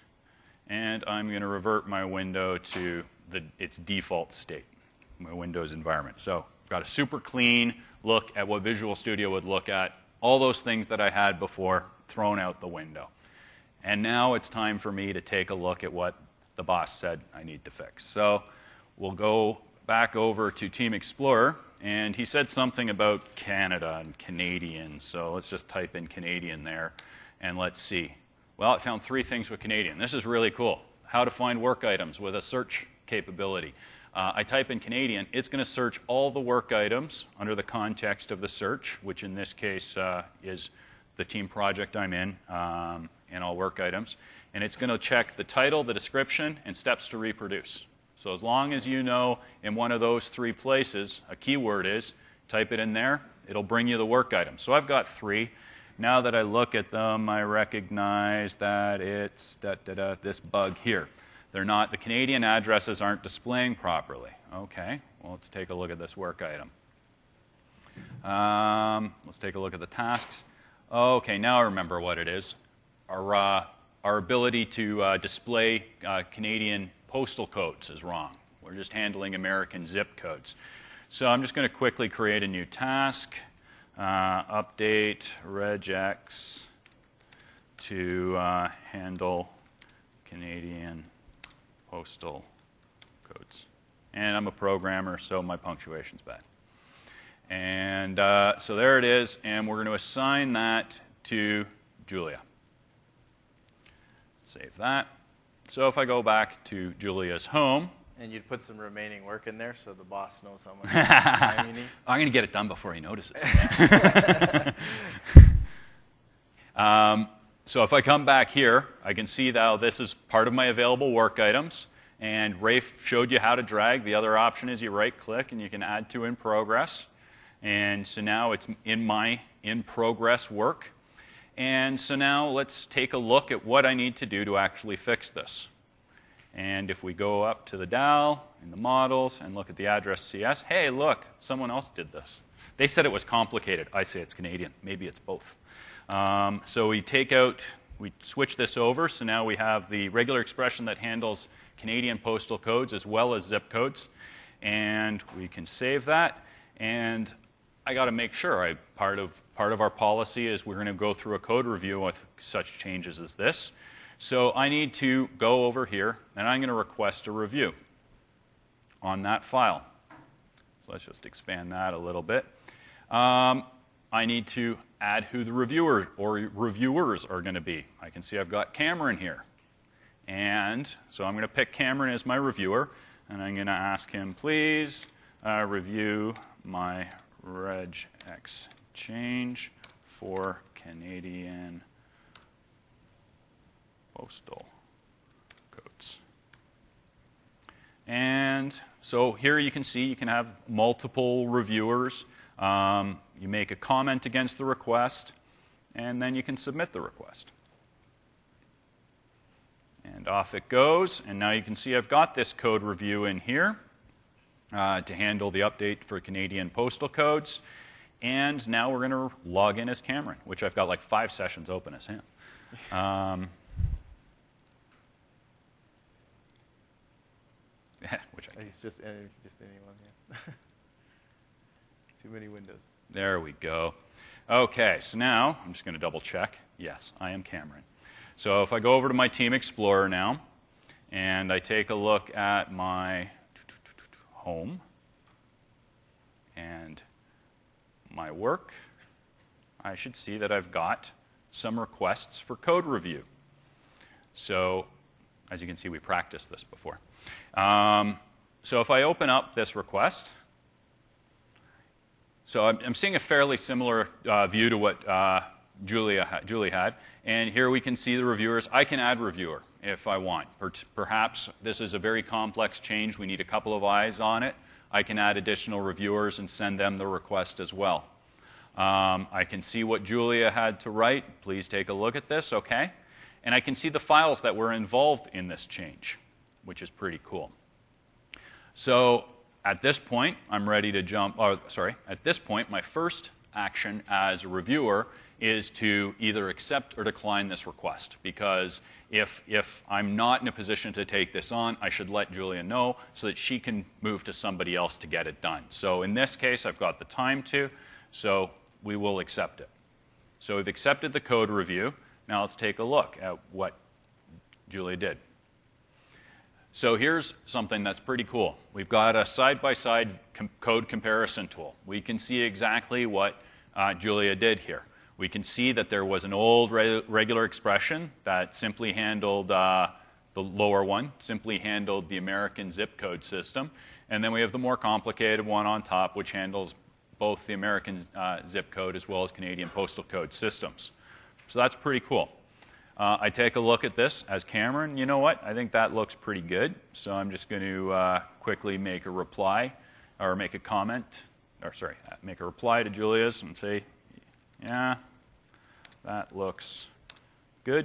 And I'm going to revert my window to the, its default state, my Windows environment. So I've got a super clean look at what Visual Studio would look at. All those things that I had before thrown out the window. And now it's time for me to take a look at what the boss said I need to fix. So we'll go back over to Team Explorer, and he said something about Canada and Canadian. So let's just type in Canadian there, and let's see. Well, it found three things with Canadian. This is really cool. How to find work items with a search capability. Uh, I type in Canadian. It's going to search all the work items under the context of the search, which in this case uh, is the team project I'm in, um, and all work items. And it's going to check the title, the description, and steps to reproduce. So as long as you know in one of those three places a keyword is, type it in there, it'll bring you the work item. So I've got three. Now that I look at them, I recognize that it's da, da, da, this bug here. They're not, the Canadian addresses aren't displaying properly. Okay, well, let's take a look at this work item. Um, let's take a look at the tasks. Okay, now I remember what it is. Our, uh, our ability to uh, display uh, Canadian postal codes is wrong. We're just handling American zip codes. So I'm just going to quickly create a new task. Uh, update regex to uh, handle Canadian postal codes. And I'm a programmer, so my punctuation's bad. And uh, so there it is, and we're going to assign that to Julia. Save that. So if I go back to Julia's home. And you'd put some remaining work in there so the boss knows how much time you need? I'm going to get it done before he notices. um, so if I come back here, I can see now this is part of my available work items. And Rafe showed you how to drag. The other option is you right-click and you can add to in progress. And so now it's in my in-progress work. And so now let's take a look at what I need to do to actually fix this. And if we go up to the D A L in the models and look at the address C S, hey, look, someone else did this. They said it was complicated. I say it's Canadian. Maybe it's both. Um, so we take out, we switch this over. So now we have the regular expression that handles Canadian postal codes as well as zip codes. And we can save that. And I got to make sure. I, part of, part of our policy is we're going to go through a code review with such changes as this. So I need to go over here, and I'm going to request a review on that file. So let's just expand that a little bit. Um, I need to add who the reviewer or reviewers are going to be. I can see I've got Cameron here. And so I'm going to pick Cameron as my reviewer, and I'm going to ask him, please uh, review my regex change for Canadian postal codes. And so here you can see you can have multiple reviewers. Um, you make a comment against the request, and then you can submit the request. And off it goes. And now you can see I've got this code review in here uh, to handle the update for Canadian postal codes. And now we're going to log in as Cameron, which I've got like five sessions open as him. Um, which I It's just, uh, just anyone, yeah. Too many windows. There we go. Okay, so now I'm just going to double check. Yes, I am Cameron. So if I go over to my Team Explorer now, and I take a look at my home and my work, I should see that I've got some requests for code review. So as you can see, we practiced this before. Um, so if I open up this request, so I'm, I'm seeing a fairly similar uh, view to what uh, Julia ha Julie had. And here we can see the reviewers. I can add reviewer if I want. Per perhaps this is a very complex change. We need a couple of eyes on it. I can add additional reviewers and send them the request as well. Um, I can see what Julia had to write. Please take a look at this, okay? And I can see the files that were involved in this change, which is pretty cool. So at this point, I'm ready to jump, oh, sorry, at this point, my first action as a reviewer is to either accept or decline this request, because if, if I'm not in a position to take this on, I should let Julia know so that she can move to somebody else to get it done. So in this case, I've got the time to, so we will accept it. So we've accepted the code review. Now let's take a look at what Julia did. So here's something that's pretty cool. We've got a side-by-side com code comparison tool. We can see exactly what uh, Julia did here. We can see that there was an old re regular expression that simply handled, uh, the lower one, simply handled the American zip code system. And then we have the more complicated one on top, which handles both the American uh, zip code as well as Canadian postal code systems. So that's pretty cool. Uh, I take a look at this as Cameron. You know what? I think that looks pretty good. So I'm just going to uh, quickly make a reply or make a comment, or sorry, make a reply to Julia's and say, yeah, that looks good.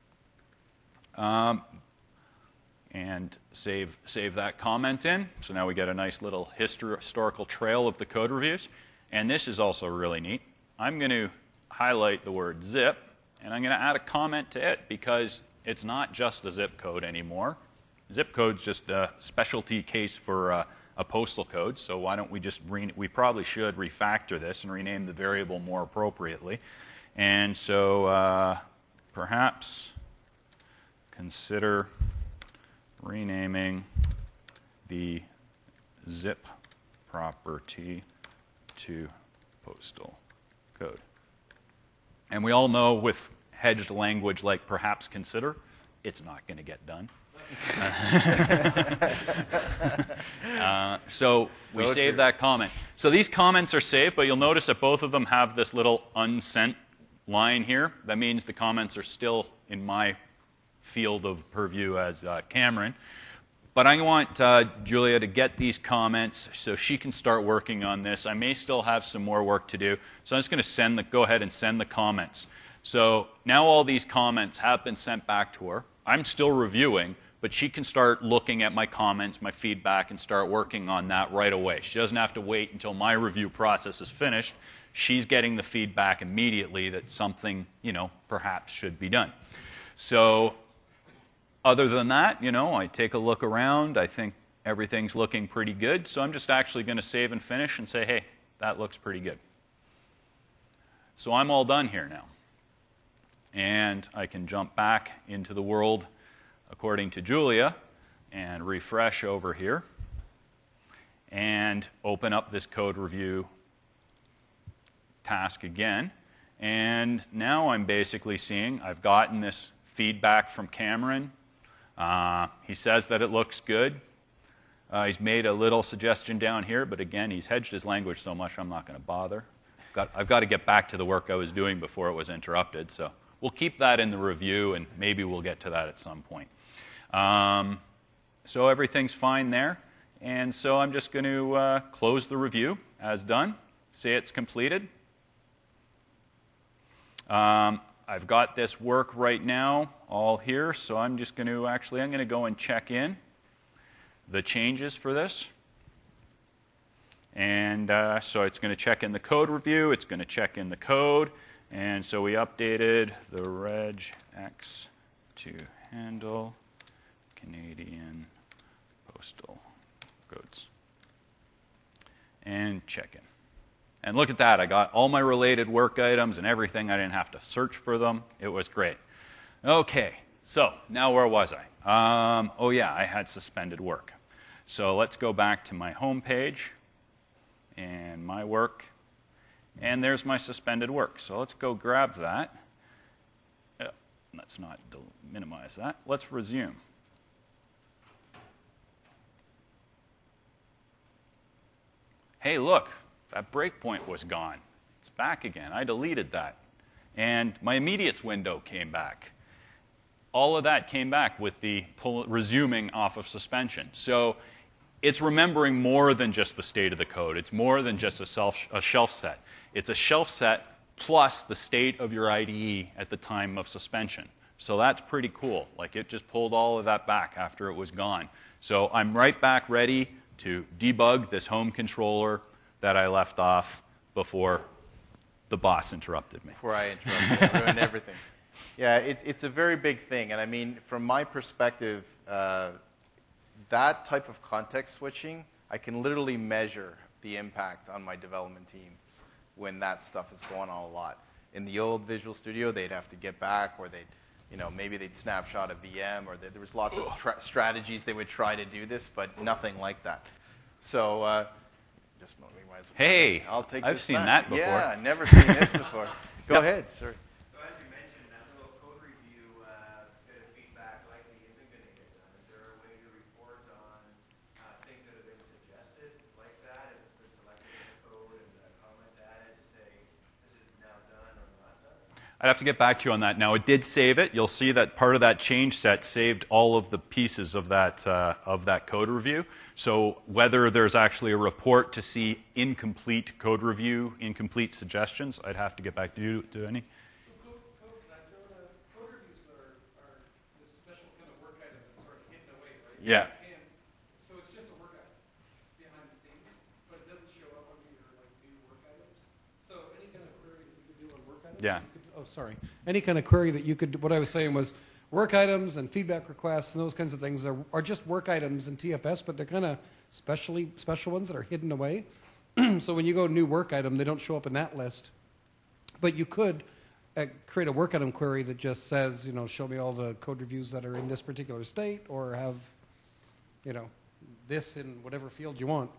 Um, and save, save that comment in. So now we get a nice little histor historical trail of the code reviews. And this is also really neat. I'm going to highlight the word zip, and I'm going to add a comment to it because it's not just a zip code anymore. Zip code's just a specialty case for uh, a postal code, so why don't we just, re we probably should refactor this and rename the variable more appropriately. And so uh, perhaps consider renaming the zip property to postal code. And we all know with hedged language like perhaps consider, it's not going to get done. uh, so, so we save that comment. So these comments are saved, but you'll notice that both of them have this little unsent line here. That means the comments are still in my field of purview as uh, Cameron. But I want uh, Julia to get these comments so she can start working on this. I may still have some more work to do, so I'm just going to send the, go ahead and send the comments. So now all these comments have been sent back to her. I'm still reviewing, but she can start looking at my comments, my feedback, and start working on that right away. She doesn't have to wait until my review process is finished. She's getting the feedback immediately that something, you know, perhaps should be done. So other than that, you know, I take a look around. I think everything's looking pretty good. So I'm just actually going to save and finish and say, hey, that looks pretty good. So I'm all done here now. And I can jump back into the world according to Julia and refresh over here and open up this code review task again. And now I'm basically seeing I've gotten this feedback from Cameron. Uh, he says that it looks good. Uh, he's made a little suggestion down here, but again, he's hedged his language so much I'm not going to bother. I've got, I've got to get back to the work I was doing before it was interrupted, so we'll keep that in the review, and maybe we'll get to that at some point. Um, so everything's fine there. And so I'm just going to uh, close the review as done, say it's completed. Um, I've got this work right now all here, so I'm just going to actually, I'm going to go and check in the changes for this. And uh, so it's going to check in the code review, it's going to check in the code, and so we updated the regex to handle Canadian postal goods. And check in. And look at that, I got all my related work items and everything. I didn't have to search for them. It was great. Okay, so now where was I? Um, oh yeah, I had suspended work. So let's go back to my home page and my work. And there's my suspended work. So let's go grab that. Uh, let's not minimize that. Let's resume. Hey, look, that breakpoint was gone. It's back again. I deleted that. And my immediates window came back. All of that came back with the pull, resuming off of suspension. So it's remembering more than just the state of the code. It's more than just a, self, a shelf set. It's a shelf set plus the state of your I D E at the time of suspension. So that's pretty cool. Like, it just pulled all of that back after it was gone. So I'm right back ready to debug this home controller that I left off before the boss interrupted me. Before I interrupted, ruined everything. Yeah, it, it's a very big thing. And I mean, from my perspective, uh, that type of context switching, I can literally measure the impact on my development teams when that stuff is going on a lot. In the old Visual Studio, they'd have to get back, or they'd, you know, maybe they'd snapshot a V M, or there, there was lots of tra- strategies they would try to do this, but nothing like that. So, uh, just we might as well. Hey, I'll take I've this seen back. that before. Yeah, never seen this before. Go Yep. ahead, sir. So as you mentioned, that little code review uh, bit of feedback likely isn't going to get done. Is there a way to report on uh, things that have been suggested like that, if it's been selected in the code and the comment added to say this is now done or not done? I'd have to get back to you on that. Now, it did save it. You'll see that part of that change set saved all of the pieces of that, uh, of that code review. So whether there's actually a report to see incomplete code review, incomplete suggestions, I'd have to get back to you, to any. So code, code, can I throw in a, code reviews are, are this special kind of work item that's sort of hidden away, right? Yeah. And so it's just a work item behind the scenes, but it doesn't show up under your like new work items. So any kind of query that you could do on work items? Yeah. You could, oh, sorry. Any kind of query that you could, what I was saying was work items and feedback requests and those kinds of things are, are just work items in T F S, but they're kind of specially special ones that are hidden away. So when you go new work item, they don't show up in that list. But you could uh, create a work item query that just says, you know, show me all the code reviews that are in this particular state, or have, you know, this in whatever field you want.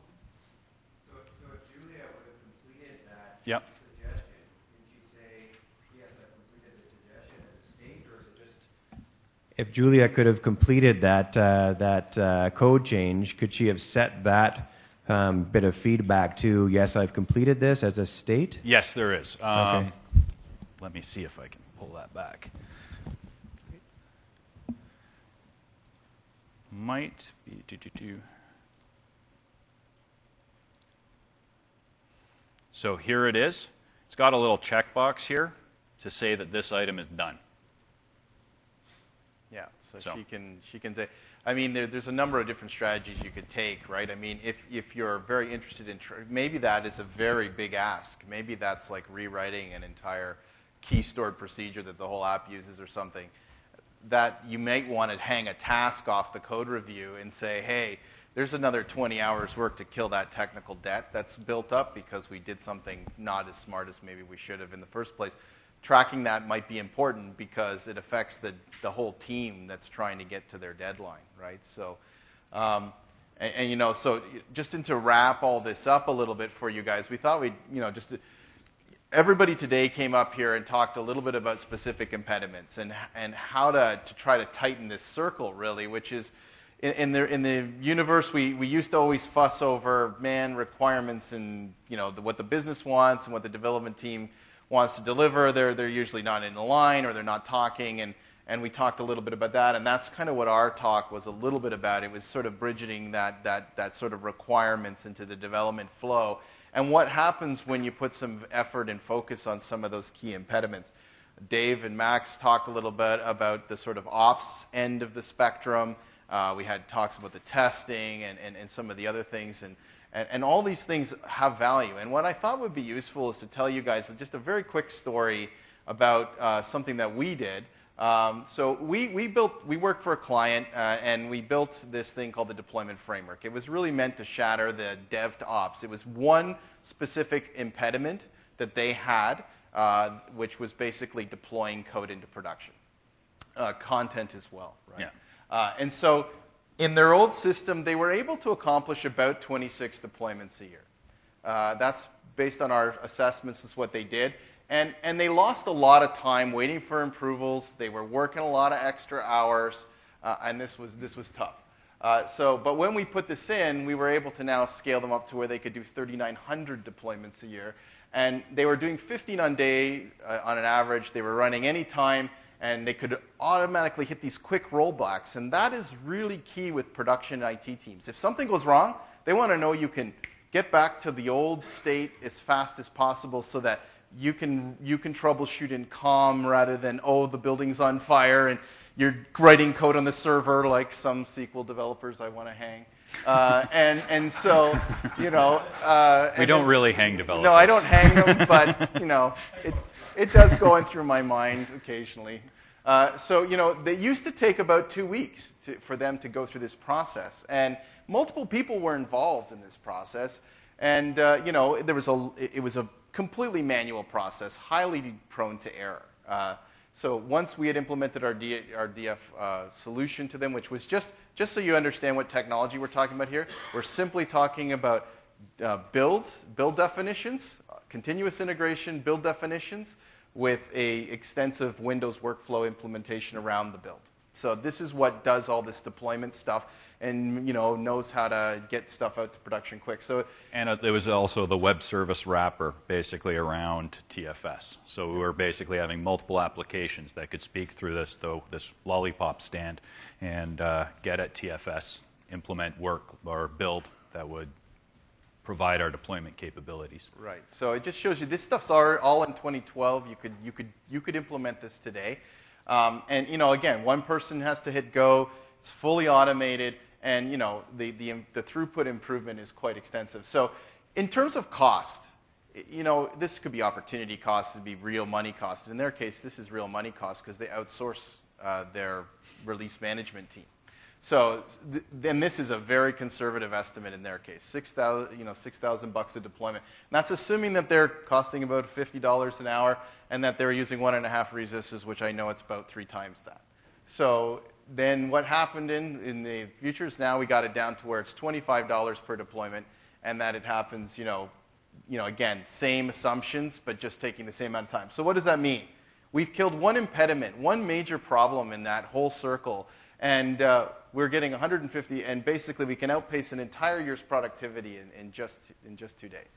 So, so if Julia would have completed that Yep. suggestion, can she say, yes, I completed the suggestion as a state, or is it just If Julia could have completed that uh, that uh, code change, could she have set that um, bit of feedback to, yes, I've completed this as a state? Yes, there is. Um, Okay. Let me see if I can pull that back. Might be. Do, do, do. So here it is. It's got a little checkbox here to say that this item is done. Yeah, so, So. she can she can say. I mean, there, there's a number of different strategies you could take, right? I mean, if if you're very interested in, tr- maybe that is a very big ask. Maybe that's like rewriting an entire key stored procedure that the whole app uses or something. That you might want to hang a task off the code review and say, hey, there's another twenty hours work to kill that technical debt that's built up because we did something not as smart as maybe we should have in the first place. Tracking that might be important because it affects the, the whole team that's trying to get to their deadline, right? So, um, and, and you know, so just to wrap all this up a little bit for you guys, we thought we'd, you know, just everybody today came up here and talked a little bit about specific impediments and and how to to try to tighten this circle, really, which is in, in the in the universe we we used to always fuss over man requirements and you know the, what the business wants and what the development team wants to deliver. They're they're usually not in line or they're not talking, and And we talked a little bit about that, and that's kind of what our talk was a little bit about. It was sort of bridging that, that, that sort of requirements into the development flow, and what happens when you put some effort and focus on some of those key impediments. Dave and Max talked a little bit about the sort of ops end of the spectrum. Uh, we had talks about the testing and, and, and some of the other things, and, and, and all these things have value. And what I thought would be useful is to tell you guys just a very quick story about uh, something that we did. Um, so we, we built, we worked for a client, uh, and we built this thing called the deployment framework. It was really meant to shatter the dev to ops. It was one specific impediment that they had, uh, which was basically deploying code into production. Uh, content as well, right? Yeah. Uh, and so in their old system, they were able to accomplish about twenty-six deployments a year. Uh, that's based on our assessments, is what they did. And, and they lost a lot of time waiting for approvals. They were working a lot of extra hours, uh, and this was, this was tough. Uh, so, but when we put this in, we were able to now scale them up to where they could do thirty-nine hundred deployments a year. And they were doing fifteen on day uh, on an average. They were running any time, and they could automatically hit these quick rollbacks. And that is really key with production I T teams. If something goes wrong, they want to know you can get back to the old state as fast as possible so that you can, you can troubleshoot in calm rather than, oh, the building's on fire and you're writing code on the server like some S Q L developers I want to hang. Uh, and, and so, you know. Uh, We don't really hang developers. No, I don't hang them, but, you know, it, it does go in through my mind occasionally. Uh, so, you know, they used to take about two weeks to, for them to go through this process. And multiple people were involved in this process. And, uh, you know, there was a, it was a completely manual process, highly prone to error. Uh, so once we had implemented our, D, our D F uh, solution to them, which was just, just so you understand what technology we're talking about here, we're simply talking about uh, build, build definitions, uh, continuous integration, build definitions, with a extensive Windows workflow implementation around the build. So this is what does all this deployment stuff, and you know knows how to get stuff out to production quick. So and uh, there was also the web service wrapper basically around T F S. So we were basically having multiple applications that could speak through this though this lollipop stand and uh, get at T F S, implement work or build that would provide our deployment capabilities. right. So it just shows you this stuff's all, all in twenty twelve. You could you could you could implement this today. Um, and you know, again, one person has to hit go. It's fully automated, and you know, the, the the throughput improvement is quite extensive. So, in terms of cost, you know, this could be opportunity cost, it'd be real money cost. In their case, this is real money cost because they outsource uh, their release management team. So, th then this is a very conservative estimate in their case, six thousand, you know, six thousand bucks a deployment. And that's assuming that they're costing about fifty dollars an hour, and that they're using one and a half resistors, which I know it's about three times that. So then what happened in in the futures? Now we got it down to where it's twenty-five dollars per deployment, and that it happens, you know, you know, again, same assumptions, but just taking the same amount of time. So what does that mean? We've killed one impediment, one major problem in that whole circle. And uh, we're getting one hundred fifty, and basically we can outpace an entire year's productivity in, in, just, in just two days.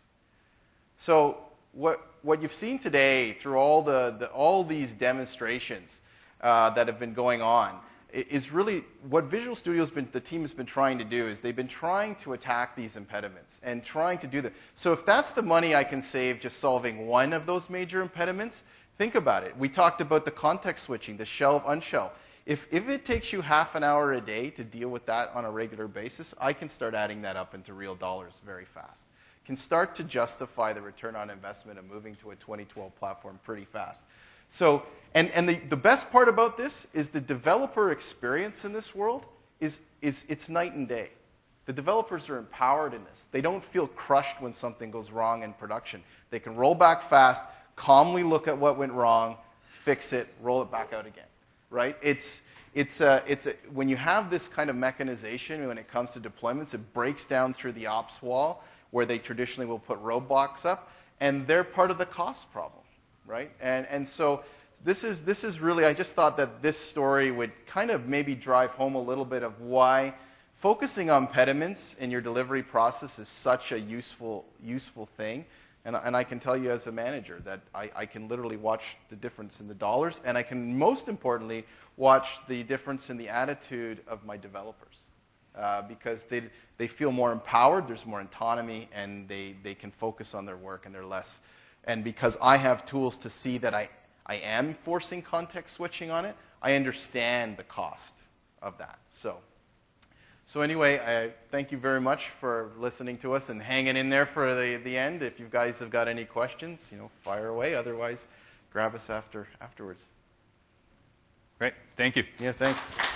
So what, what you've seen today through all, the, the, all these demonstrations uh, that have been going on is really what Visual Studio's been, the team has been trying to do is they've been trying to attack these impediments and trying to do that. So if that's the money I can save just solving one of those major impediments, think about it. We talked about the context switching, the shelve, unshell. If, if it takes you half an hour a day to deal with that on a regular basis, I can start adding that up into real dollars very fast. Can start to justify the return on investment of moving to a twenty twelve platform pretty fast. So, and, and the, the best part about this is the developer experience in this world is, is it's night and day. The developers are empowered in this. They don't feel crushed when something goes wrong in production. They can roll back fast, calmly look at what went wrong, fix it, roll it back out again. Right? It's, it's, a, it's a, when you have this kind of mechanization when it comes to deployments, it breaks down through the ops wall where they traditionally will put roadblocks up, and they're part of the cost problem, right? And, and so this is, this is really, I just thought that this story would kind of maybe drive home a little bit of why focusing on impediments in your delivery process is such a useful, useful thing And, and I can tell you as a manager that I, I can literally watch the difference in the dollars, and I can, most importantly, watch the difference in the attitude of my developers. Uh, because they, they feel more empowered, there's more autonomy, and they, they can focus on their work, and they're less. And because I have tools to see that I, I am forcing context switching on it, I understand the cost of that. So, so anyway, I thank you very much for listening to us and hanging in there for the, the end. If you guys have got any questions, you know, fire away. Otherwise, grab us after afterwards. Great. Thank you. Yeah, thanks.